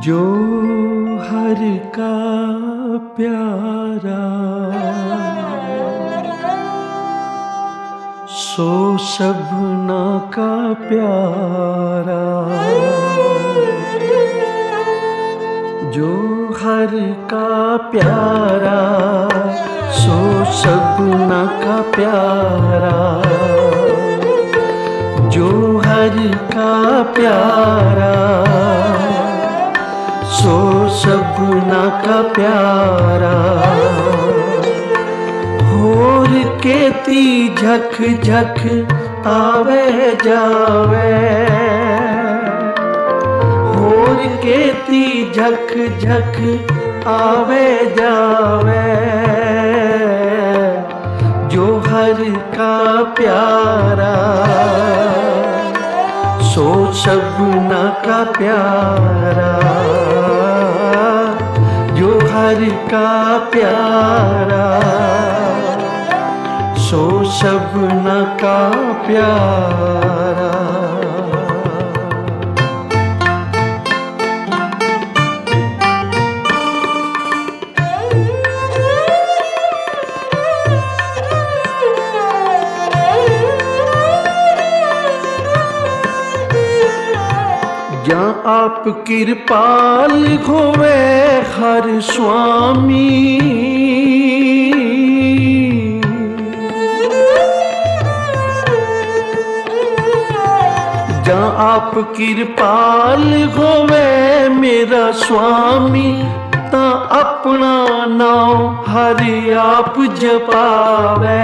जो हर का प्यारा सो सबना का प्यारा। जो हर का प्यारा सो सबना का प्यारा। जो हर का प्यारा सो सबना का प्यारा। होर केती झक झक आवे जावे। होर केती झक झक आवे जावे। जो हर का प्यारा सो सबना का प्यारा। जो हर का प्यारा सो सबना का प्यारा। जा आप कृपाल होवे हर स्वामी। जा आप कृपाल होवे मेरा स्वामी। ता अपना नाम हरि आप जपावे।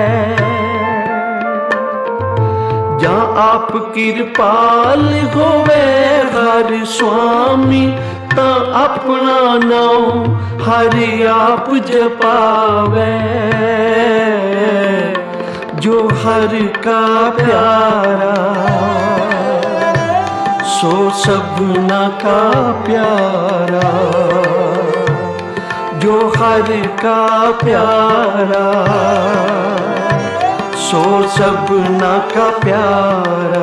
जा आप कृपाल होवे हर स्वामी। ता अपना नाम हरि आप जपावे। जो हर का प्यारा सो सबना का प्यारा। जो हर का प्यारा सो सबना का प्यारा।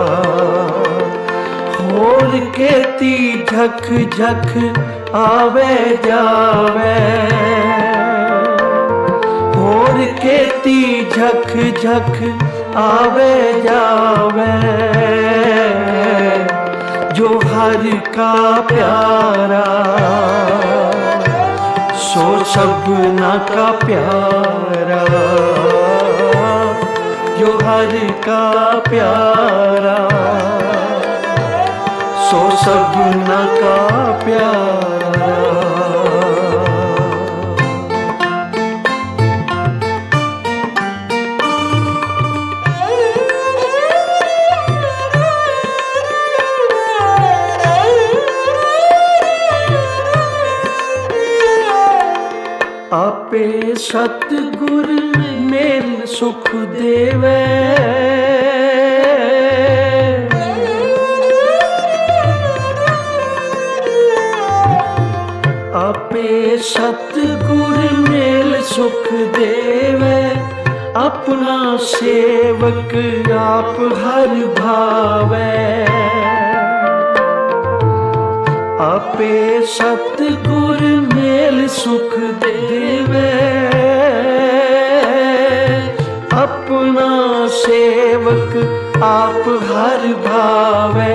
होर केती झक झक आवे जावे। होर केती झक झक आवे जावे। जो हर का प्यारा सो सबना का प्यारा। जो हर का प्यारा सो सबना का प्यारा। आपे सतगुर मेल सुख देवे। आपे सतगुर मेल सुख देवे। अपना सेवक आप हर भावे। आपे सतगुर मेल सुख देवे। अपना सेवक आप हर भावे।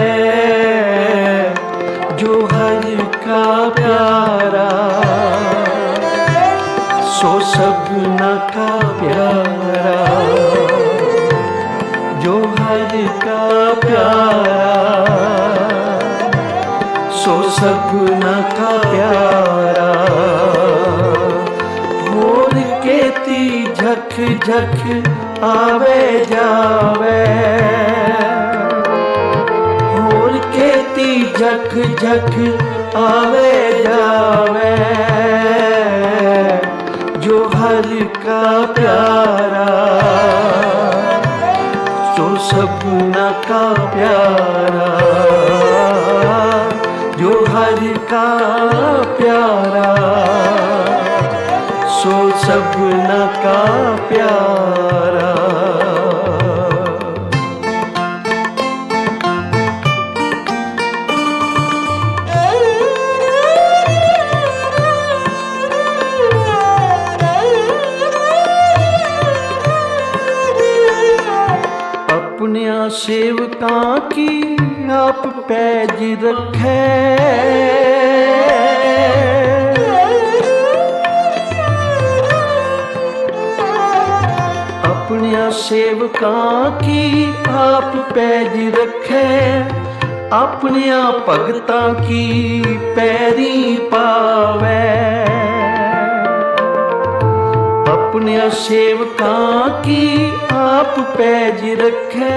जो हर का प्यारा सो सबना का प्यारा। जो हर का प्यारा सो सबना का प्यारा। होर केती झक झक आवे जावे। होर केती झक झक आवे जावे। जो हर का प्यारा सो सबना का प्यारा। जो हर का प्यारा सो सबना का प्यारा। सेवकां की आप पैज रखे। अपनिया सेवकां की आप पैज रखे, अपनिया भगतां की पैरी पावै। अपनिया सेवकां की आप पैज रखे,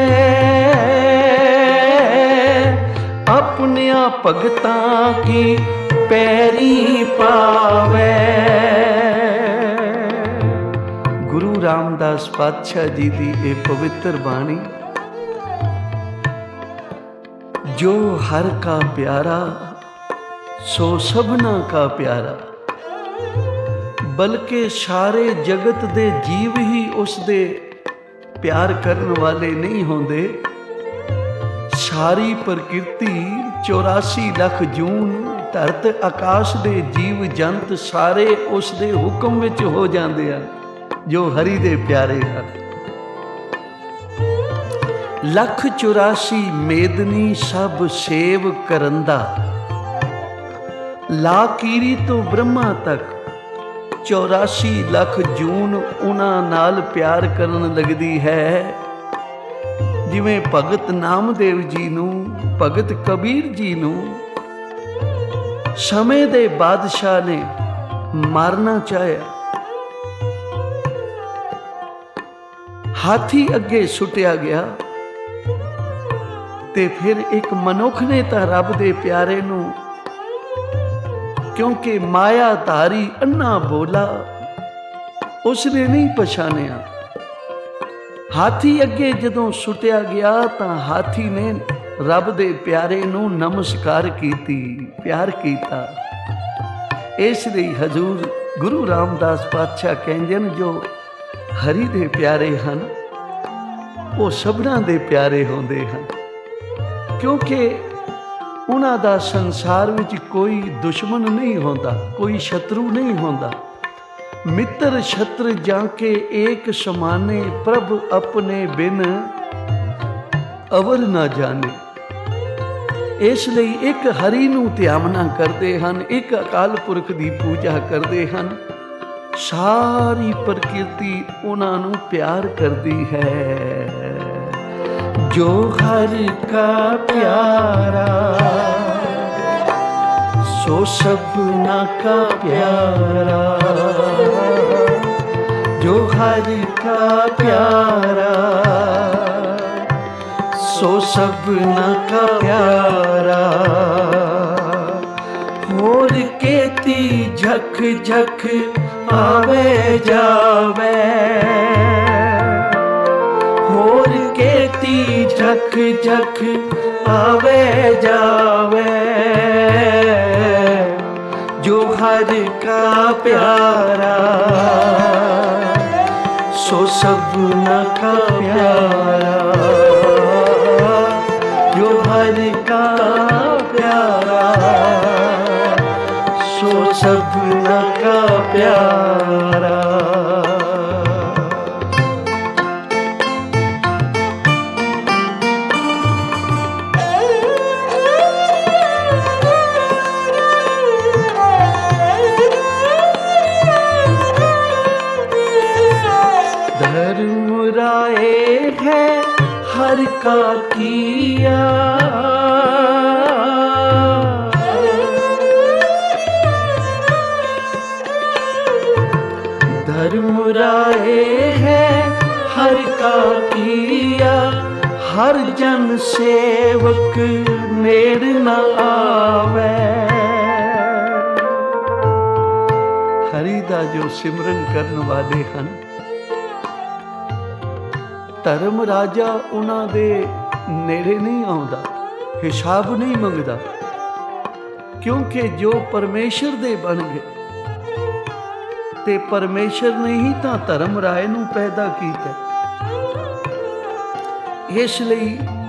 अपनिया भगतां की पैरी पावै। गुरु रामदास पातशाह जी दी ये पवित्र बाणी, जो हर का प्यारा सो सबना का प्यारा, बल्कि सारे जगत दे जीव ही उस दे प्यार करन वाले नहीं होंदे। सारी प्रकृति 84 लाख जून धरत आकाश दे जीव जंत सारे उस दे हुक्म विच हो जांदे हन, जो हरि दे प्यारे हन। 184 मेदनी सब सेव करंदा, लाकीरी तो ब्रह्मा तक 84 लाख जून उन्हां नाल प्यार करन लगदी है, जिवें भगत नामदेव जी नूं, भगत कबीर जी नूं समय दे बादशाह ने मारना चाहया। हाथी अगे सुटिया गया ते फिर एक मनुख ने तां रब दे प्यारे नूं, क्योंकि माया धारी अन्ना बोला, उसने नहीं पछाणिया। हाथी अगे जदों सुटिया गया तां हाथी ने रब दे प्यारे नूं नमस्कार कीती, प्यार कीता। इसलिए हजूर गुरु रामदास पातशाह कहंदे ने, जो हरि दे प्यारे हन वो सबना दे प्यारे होंदे हन, क्योंकि उन्हां दा संसार विच कोई दुश्मन नहीं होंदा, कोई शत्रु नहीं होंदा। मित्र शत्रु जाके एक समाने, प्रभ अपने बिन अवर ना जाने। इसलिए एक हरि नूं ध्यावना करते हन, एक अकाल पुरख दी पूजा करते हन। सारी प्रकृति उन्हां नूं प्यार करती है। जो हरि का प्यारा सो सबना का प्यारा, जो हरि का प्यारा सो सबना का प्यारा। होर केती झक झक आवे जावे, होर केती झक झक आवे जावे। जो हर का प्यारा सो सबना का प्यारा, जो हर का प्यारा सो सबना का प्यारा। धर्म राय है हर का किया, धर्म राय है हर का किया। हर जन सेवक नेड़ न आवे। हरि दा जो सिमरन करन वाले हन, धर्म राजा उन्हां दे नेड़े नहीं आउंदा, हिसाब नहीं मंगदा, क्योंकि जो परमेश्वर दे बन गए ते परमेश्वर ने ही तां धर्म राय नूं पैदा कीता। इसलिए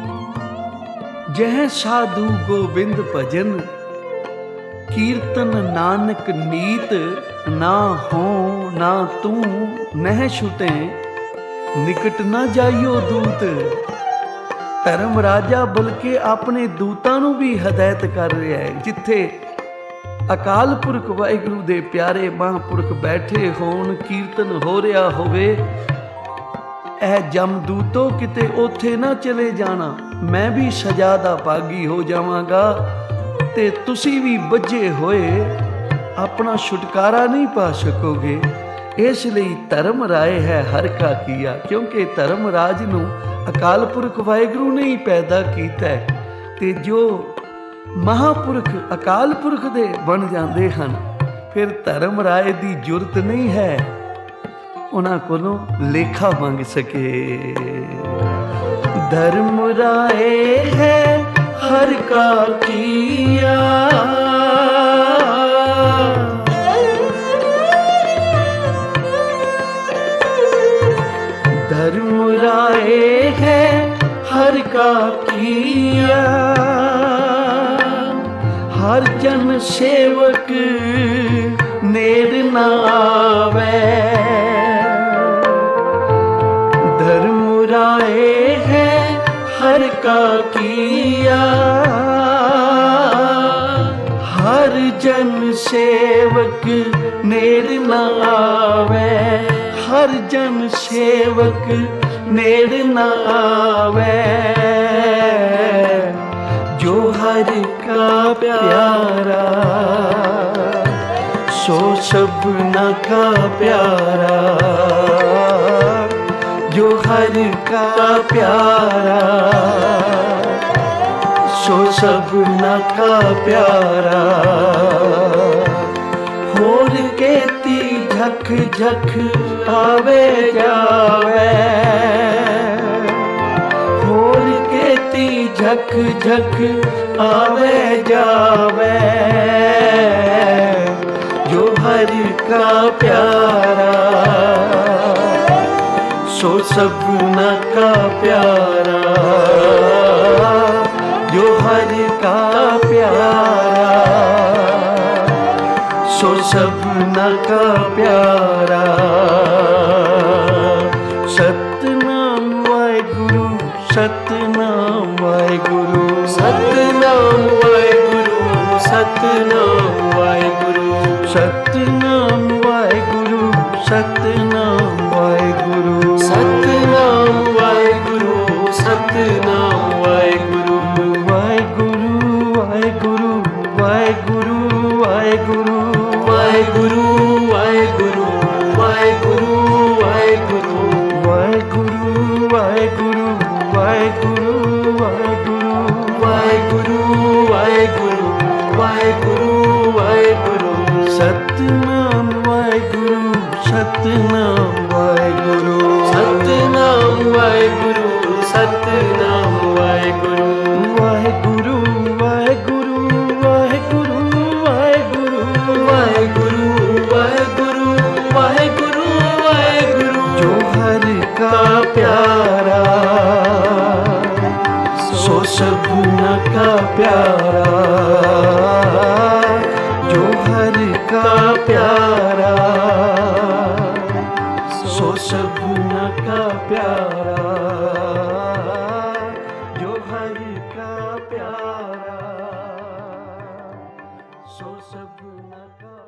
जह साधु गोबिंद भजन, कीर्तन नानक नीत। ना हो ना तू नह छुटे, निकट न जाइयो दूत। ਧਰਮ ਰਾਜਾ ਬਲਕਿ ਆਪਣੇ ਦੂਤਾਂ ਨੂੰ ਵੀ ਹਦਾਇਤ ਕਰ ਰਿਹਾ ਹੈ, ਜਿੱਥੇ ਅਕਾਲ ਪੁਰਖ ਵਾਹਿਗੁਰੂ ਦੇ ਪਿਆਰੇ ਮਹਾਂਪੁਰਖ ਬੈਠੇ ਹੋਣ, ਕੀਰਤਨ ਹੋ ਰਿਹਾ ਹੋਵੇ, ਇਹ ਜਮਦੂਤੋ ਕਿਤੇ ਉੱਥੇ ਨਾ ਚਲੇ ਜਾਣਾ, ਮੈਂ ਵੀ ਸਜ਼ਾ ਦਾ ਭਾਗੀ ਹੋ ਜਾਵਾਂਗਾ ਤੇ ਤੁਸੀਂ ਵੀ ਬੱਝੇ ਹੋਏ ਆਪਣਾ ਛੁਟਕਾਰਾ ਨਹੀਂ ਪਾ ਸਕੋਗੇ। ਇਸ ਲਈ ਧਰਮ ਰਾਏ ਹੈ ਹਰ ਕਾ ਕੀਆ, ਕਿਉਂਕਿ ਧਰਮ ਰਾਜ ਨੂੰ ਅਕਾਲ ਪੁਰਖ ਵਾਹਿਗੁਰੂ ਨੇ ਹੀ ਪੈਦਾ ਕੀਤਾ ਹੈ, ਤੇ ਜੋ ਮਹਾਂਪੁਰਖ ਅਕਾਲ ਪੁਰਖ ਦੇ ਬਣ ਜਾਂਦੇ ਹਨ, ਫਿਰ ਧਰਮ ਰਾਏ ਦੀ ਜ਼ਰੂਰਤ ਨਹੀਂ ਹੈ ਉਹਨਾਂ ਕੋਲੋਂ ਲੇਖਾ ਮੰਗ ਸਕੇ। ਧਰਮ ਰਾਏ ਹੈ ਹਰ ਕਾ ਕੀਆ, धर्म राय है हर का किया, हर जन सेवक नेर ना आवे। धर्म राय है हर का किया, हर जन सेवक नेर ना आवे। हर जन सेवक नेड़ न आवे, जो हर का प्यारा सो सबना का प्यारा, जो हर का प्यारा सो सबना का प्यारा। होर केती झक झक आवे जावे, होर केती झक झक आवे जावे, जो हर का प्यारा सो सबना का प्यारा, जो हर का प्यारा सो सबना का प्यारा। सतनाम वाहिगुरु, सतनाम वाहिगुरु, सतनाम वाहिगुरु, सतनाम वाहिगुरु, सतनाम वाहिगुरु, सतनाम वाहिगुरु, सतनाम वाहिगुरु, सतनाम वाहिगुरु, वाहिगुरु वाहिगुरु वाहिगुरु वाहिगुरु वाहिगुरु वाहिगुरु वाहिगुरु वाहिगुरु वाहिगुरु वाहिगुरु वाहिगुरु वाहिगुरु वाहिगुरु वाहिगुरु वाहिगुरु। सतनाम वाहिगुरु, सतनाम वाहिगुरु, सतनाम वाहिगुरु, सतनाम वाहिगुरु, वाहिगुरु वाहिगुरु वाहिगुरु वाहिगुरु वाहिगुरु वाहिगुरु वाहिगुरु, जो हर का प्यारा सो सबना का प्यारा, जो हर का प्यारा सो सबना का प्यारा, जो हर का प्यारा सो सबना का